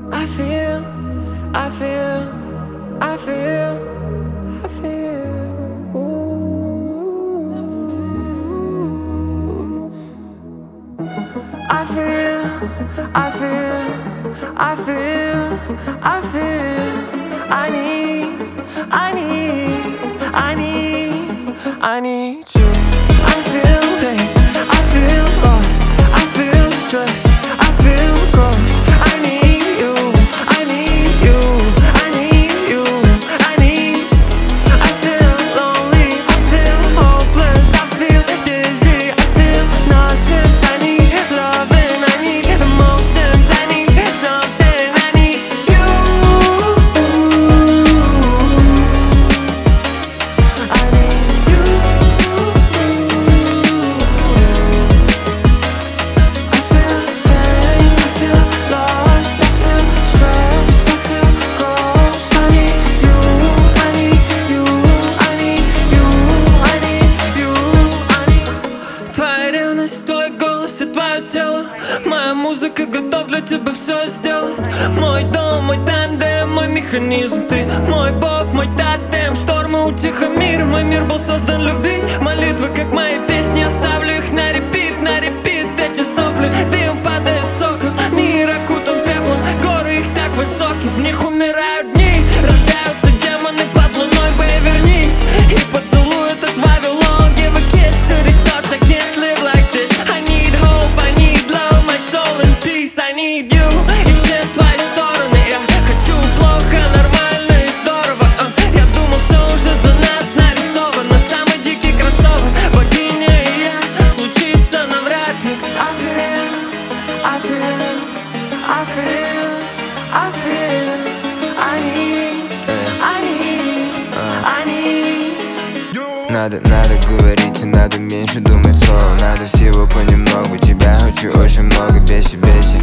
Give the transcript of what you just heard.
I feel, I feel, I feel, I feel. Ooh. I feel, I feel, I feel, I feel. I need, I need, I need, I need you. I feel pain, I feel lost, I feel stressed, I feel ghost. I need you, I need you, I need you, I need. I feel lonely, I feel hopeless, I feel dizzy, I feel nauseous. I need love and I need emotions, I need something, I need you. I need you. I feel pain, I feel lost, I feel stressed, I feel ghost. I need you, I need you, I need you, I need you, I need. Твоя ревность, твой голос и твое тело. Моя музыка, готов для тебя все сделать. Мой дом, мой тандем, мой механизм. Ты мой бог, мой тотем. Штормы утихомир, мой мир был создан любви. Молитвы, как мои песни, оставлю их на репит, на репит. Эти сопли, дым падает соком, мир окутан пеплом. Горы их так высоки, в них умирают дни. Рождаются демоны под луной, бэй, вернись и поцелуй этот Вавилон. Give a kiss to these thoughts, I can't live like this. I need hope, I need love, my soul in peace. I need you и все твои стороны. Я хочу плохо, нормально и здорово. Я думал, все уже за нас нарисовано. Самый дикий кроссовер, богиня и я, случится навряд ли. I feel, I feel, I feel, I feel. I need, I need, I need. Надо говорить и надо меньше думать соло. Надо всего понемногу, тебя хочу очень много, беси, беси.